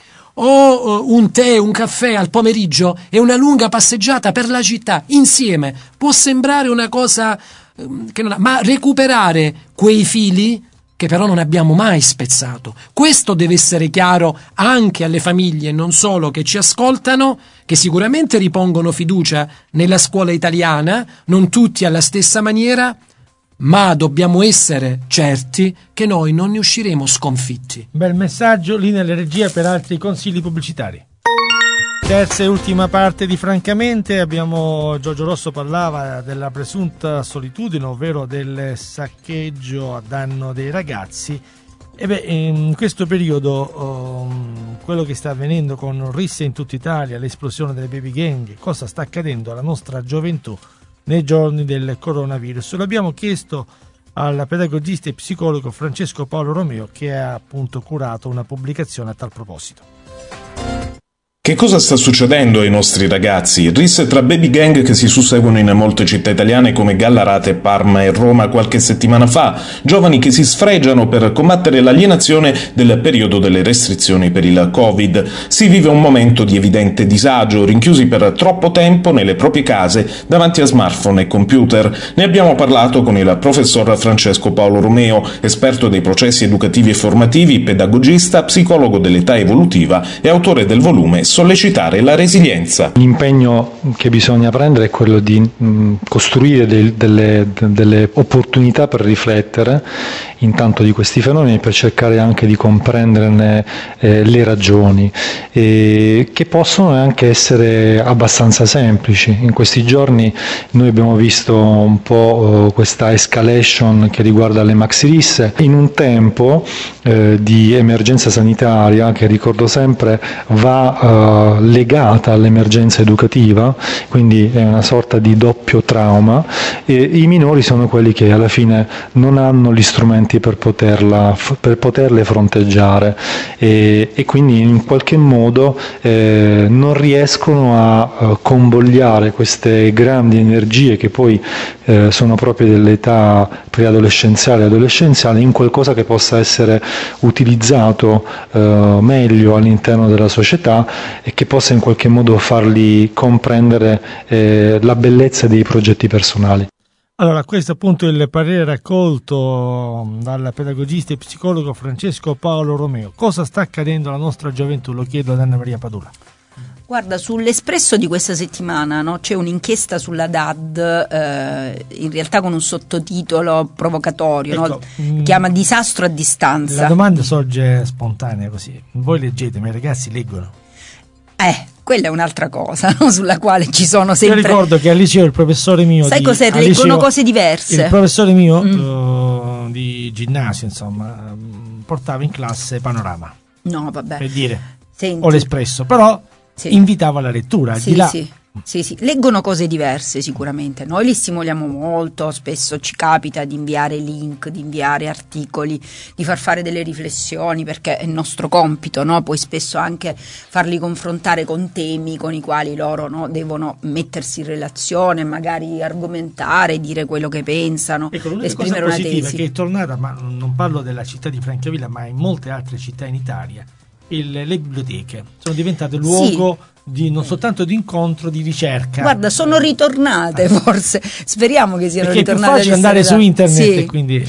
o un tè, un caffè al pomeriggio e una lunga passeggiata per la città insieme. Può sembrare una cosa che non ha, ma recuperare quei fili che però non abbiamo mai spezzato. Questo deve essere chiaro anche alle famiglie, non solo, che ci ascoltano, che sicuramente ripongono fiducia nella scuola italiana, non tutti alla stessa maniera, ma dobbiamo essere certi che noi non ne usciremo sconfitti. Bel messaggio, lì nelle regie per altri consigli pubblicitari. Terza e ultima parte di Francamente. Giorgio Rosso parlava della presunta solitudine, ovvero del saccheggio a danno dei ragazzi. In questo periodo quello che sta avvenendo con risse in tutta Italia, l'esplosione delle baby gang, cosa sta accadendo alla nostra gioventù nei giorni del coronavirus. Lo abbiamo chiesto al pedagogista e psicologo Francesco Paolo Romeo, che ha appunto curato una pubblicazione a tal proposito. Che cosa sta succedendo ai nostri ragazzi? Risse tra baby gang che si susseguono in molte città italiane come Gallarate, Parma e Roma qualche settimana fa, giovani che si sfregiano per combattere l'alienazione del periodo delle restrizioni per il Covid. Si vive un momento di evidente disagio, rinchiusi per troppo tempo nelle proprie case davanti a smartphone e computer. Ne abbiamo parlato con il professor Francesco Paolo Romeo, esperto dei processi educativi e formativi, pedagogista, psicologo dell'età evolutiva e autore del volume Sollecitare la resilienza. L'impegno che bisogna prendere è quello di costruire delle opportunità per riflettere intanto di questi fenomeni, per cercare anche di comprenderne le ragioni, che possono anche essere abbastanza semplici. In questi giorni noi abbiamo visto un po' questa escalation che riguarda le maxirisse in un tempo di emergenza sanitaria che, ricordo sempre, va legata all'emergenza educativa, quindi è una sorta di doppio trauma, e i minori sono quelli che alla fine non hanno gli strumenti per poterle fronteggiare e quindi in qualche modo non riescono a convogliare queste grandi energie che poi sono proprie dell'età preadolescenziale e adolescenziale in qualcosa che possa essere utilizzato meglio all'interno della società e che possa in qualche modo farli comprendere la bellezza dei progetti personali. Allora, questo è appunto il parere raccolto dal pedagogista e psicologo Francesco Paolo Romeo. Cosa sta accadendo alla nostra gioventù? Lo chiedo ad Anna Maria Padula. Guarda, sull'Espresso di questa settimana, no, c'è un'inchiesta sulla DAD, in realtà con un sottotitolo provocatorio, Ecco, no? Chiama Disastro a distanza. La domanda sorge spontanea così. Voi leggete, ma i ragazzi leggono? Quella è un'altra cosa, no? Sulla quale ci sono sempre... Io ricordo che al liceo il professore mio... Sai cos'è? Leggono cose diverse. Il professore mio di ginnasio, insomma, portava in classe Panorama. No, vabbè. Per dire, Senti. o l'Espresso, però invitava alla lettura, al di là... Sì, leggono cose diverse sicuramente, noi li stimoliamo molto, spesso ci capita di inviare link, di inviare articoli, di far fare delle riflessioni, perché è il nostro compito, no? Poi spesso anche farli confrontare con temi con i quali loro, no, devono mettersi in relazione, magari argomentare, dire quello che pensano, esprimere una positiva tesi. Che è tornata, ma non parlo della città di Francavilla, ma in molte altre città in Italia, le biblioteche sono diventate luogo non soltanto di incontro, di ricerca. Guarda, sono ritornate, forse speriamo che siano perché ritornate. È più facile andare su internet e quindi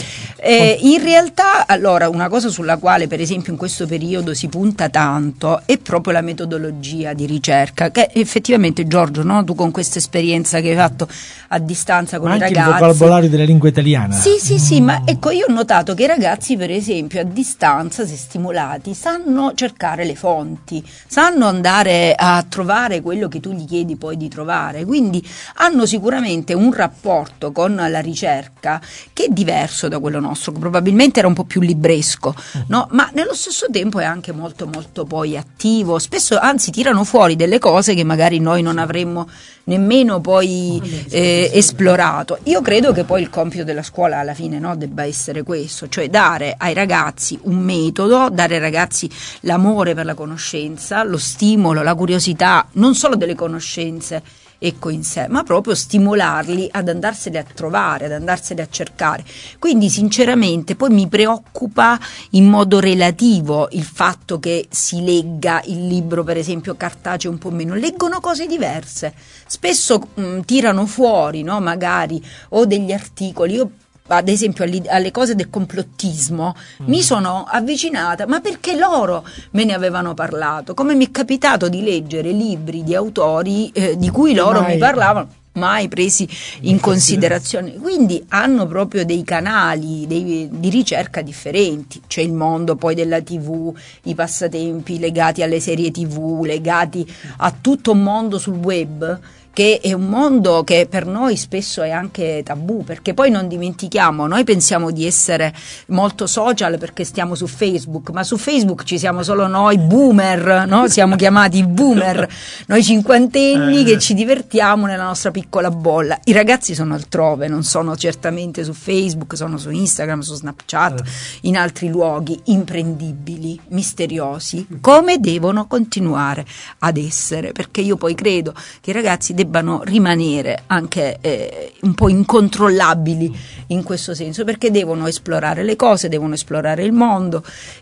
in realtà, allora, una cosa sulla quale per esempio in questo periodo si punta tanto è proprio la metodologia di ricerca, che effettivamente, Giorgio, no? Tu con questa esperienza che hai fatto a distanza con i ragazzi, il vocabolario della lingua italiana. Sì, ma ecco, io ho notato che i ragazzi per esempio a distanza, se stimolati, sanno cercare le fonti, sanno andare a trovare quello che tu gli chiedi poi di trovare, quindi hanno sicuramente un rapporto con la ricerca che è diverso da quello nostro, che probabilmente era un po' più libresco, no? Ma nello stesso tempo è anche molto molto poi attivo, spesso anzi tirano fuori delle cose che magari noi non avremmo nemmeno poi esplorato. Io credo che poi il compito della scuola alla fine, no, debba essere questo, cioè dare ai ragazzi un metodo, dare ai ragazzi l'amore per la conoscenza, lo stimolo, la curiosità, non solo delle conoscenze in sé, ma proprio stimolarli ad andarsene a trovare, ad andarsene a cercare. Quindi sinceramente poi mi preoccupa in modo relativo il fatto che si legga il libro, per esempio cartaceo, un po' meno, leggono cose diverse, spesso tirano fuori, no, magari o degli articoli. Io ad esempio alle cose del complottismo mi sono avvicinata, ma perché loro me ne avevano parlato, come mi è capitato di leggere libri di autori di cui loro mi parlavano, mai presi in considerazione. Quindi hanno proprio dei canali di ricerca differenti. C'è il mondo poi della TV, i passatempi legati alle serie TV, legati a tutto un mondo sul web, che è un mondo che per noi spesso è anche tabù, perché poi non dimentichiamo, noi pensiamo di essere molto social perché stiamo su Facebook, ma su Facebook ci siamo solo noi boomer, no? Siamo chiamati boomer, noi cinquantenni che ci divertiamo nella nostra piccola bolla. I ragazzi sono altrove, non sono certamente su Facebook, sono su Instagram, su Snapchat, in altri luoghi imprendibili, misteriosi, come devono continuare ad essere, perché io poi credo che i ragazzi debbano rimanere anche un po' incontrollabili in questo senso, perché devono esplorare le cose, devono esplorare il mondo,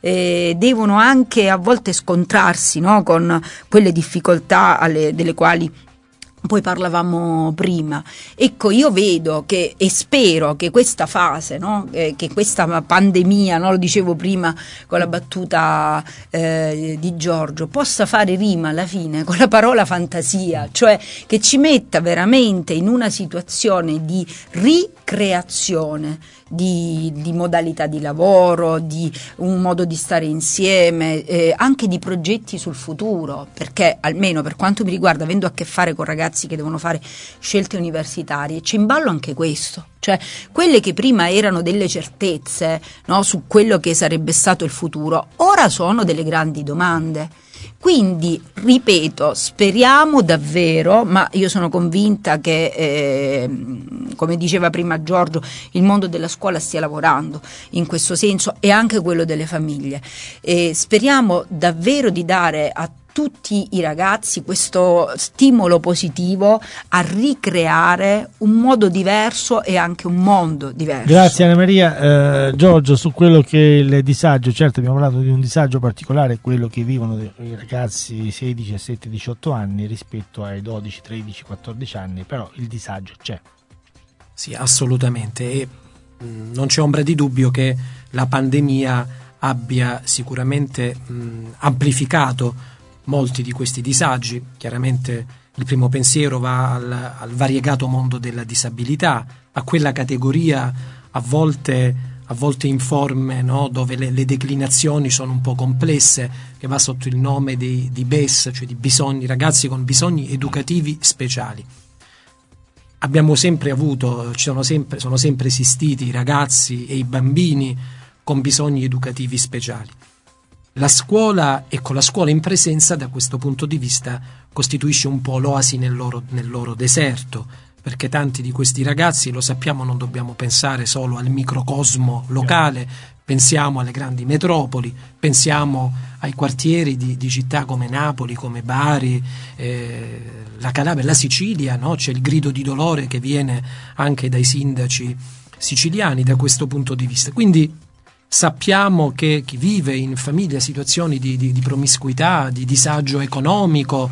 devono anche a volte scontrarsi, no, con quelle difficoltà delle quali poi parlavamo prima. Ecco, io vedo che e spero che questa fase, no, che questa pandemia, no, lo dicevo prima con la battuta di Giorgio, possa fare rima alla fine con la parola fantasia, cioè che ci metta veramente in una situazione di ricreazione di modalità di lavoro, di un modo di stare insieme, anche di progetti sul futuro, perché almeno per quanto mi riguarda, avendo a che fare con ragazzi che devono fare scelte universitarie, c'è in ballo anche questo, cioè quelle che prima erano delle certezze, no, su quello che sarebbe stato il futuro, ora sono delle grandi domande. Quindi, ripeto, speriamo davvero, ma io sono convinta che, come diceva prima Giorgio, il mondo della scuola stia lavorando in questo senso e anche quello delle famiglie. Speriamo davvero di dare a tutti i ragazzi questo stimolo positivo a ricreare un modo diverso e anche un mondo diverso. Grazie Anna Maria. Giorgio, su quello che è il disagio, certo abbiamo parlato di un disagio particolare, quello che vivono i ragazzi 16, 17, 18 anni rispetto ai 12, 13, 14 anni, però il disagio c'è. Sì, assolutamente, e non c'è ombra di dubbio che la pandemia abbia sicuramente amplificato molti di questi disagi. Chiaramente il primo pensiero va al variegato mondo della disabilità, a quella categoria a volte informe, no? Dove le declinazioni sono un po' complesse, che va sotto il nome di BES, cioè di bisogni, ragazzi con bisogni educativi speciali. Abbiamo sempre avuto, sono sempre esistiti i ragazzi e i bambini con bisogni educativi speciali. La scuola in presenza, da questo punto di vista, costituisce un po' l'oasi nel loro deserto, perché tanti di questi ragazzi, lo sappiamo, non dobbiamo pensare solo al microcosmo locale, pensiamo alle grandi metropoli, pensiamo ai quartieri di città come Napoli, come Bari, la Calabria, la Sicilia, no? C'è il grido di dolore che viene anche dai sindaci siciliani da questo punto di vista. Quindi sappiamo che chi vive in famiglia situazioni di promiscuità, di disagio economico,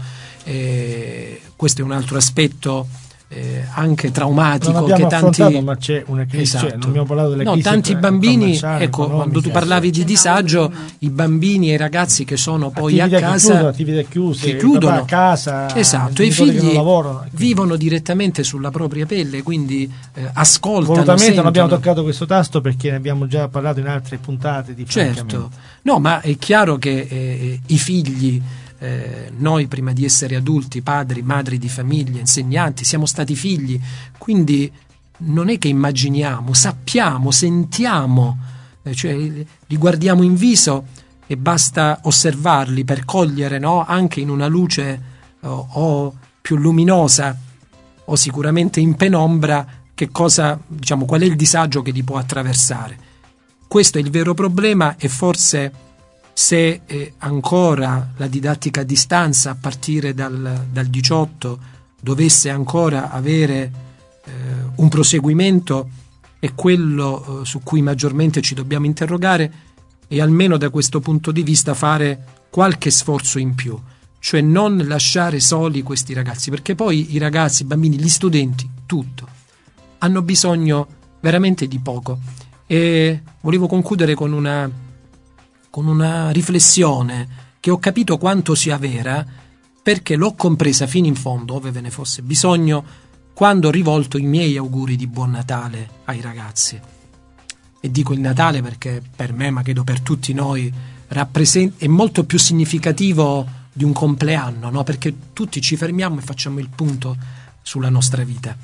questo è un altro aspetto anche traumatico, non abbiamo che tanti, ma c'è una crisi, esatto. non abbiamo parlato delle crisi, tanti bambini, ecco, quando tu parlavi di disagio, i bambini e i ragazzi che sono poi attività a casa, attività chiuse, che chiudono a casa, esatto, i figli vivono direttamente sulla propria pelle, quindi ascoltano, volutamente sentono. non abbiamo toccato questo tasto perché ne abbiamo già parlato in altre puntate di certo, no, ma è chiaro che i figli, noi prima di essere adulti, padri, madri di famiglia, insegnanti, siamo stati figli, quindi non è che immaginiamo, sappiamo, sentiamo, cioè li guardiamo in viso e basta osservarli per cogliere, no? Anche in una luce o più luminosa o sicuramente in penombra, che cosa, diciamo, qual è il disagio che li può attraversare. Questo è il vero problema, e forse se ancora la didattica a distanza a partire dal 18 dovesse ancora avere un proseguimento, è quello su cui maggiormente ci dobbiamo interrogare, e almeno da questo punto di vista fare qualche sforzo in più, cioè non lasciare soli questi ragazzi, perché poi i ragazzi, i bambini, gli studenti, tutto, hanno bisogno veramente di poco. E volevo concludere con una riflessione che ho capito quanto sia vera, perché l'ho compresa fino in fondo, ove ve ne fosse bisogno, quando ho rivolto i miei auguri di buon Natale ai ragazzi. E dico il Natale perché per me, ma credo per tutti noi, è molto più significativo di un compleanno, no? Perché tutti ci fermiamo e facciamo il punto sulla nostra vita.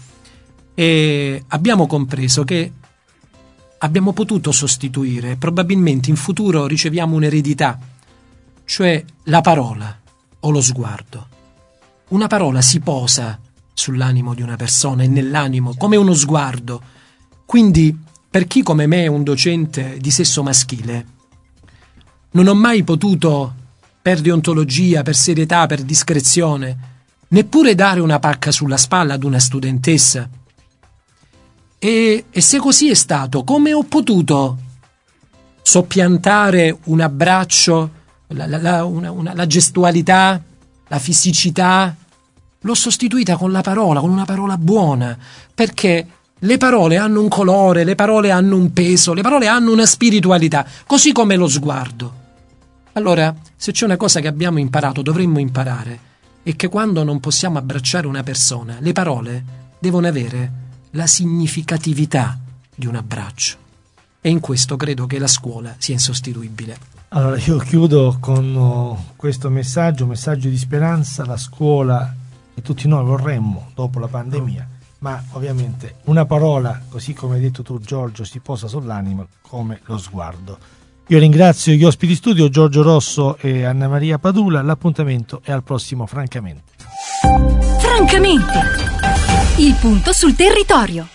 E abbiamo compreso che abbiamo potuto sostituire, probabilmente in futuro riceviamo un'eredità, cioè la parola o lo sguardo. Una parola si posa sull'animo di una persona e nell'animo come uno sguardo. Quindi, per chi come me è un docente di sesso maschile, non ho mai potuto, per deontologia, per serietà, per discrezione, neppure dare una pacca sulla spalla ad una studentessa. E se così è stato, come ho potuto soppiantare un abbraccio, la gestualità, la fisicità? L'ho sostituita con la parola, con una parola buona, perché le parole hanno un colore, le parole hanno un peso, le parole hanno una spiritualità, così come lo sguardo. Allora, se c'è una cosa che abbiamo imparato, dovremmo imparare, è che quando non possiamo abbracciare una persona, le parole devono avere la significatività di un abbraccio, e in questo credo che la scuola sia insostituibile. Allora io chiudo con questo messaggio, un messaggio di speranza. La scuola che tutti noi vorremmo dopo la pandemia, ma ovviamente una parola, così come hai detto tu Giorgio, si posa sull'anima come lo sguardo. Io ringrazio gli ospiti studio, Giorgio Rosso e Anna Maria Padula. L'appuntamento è al prossimo Francamente. Francamente, il punto sul territorio.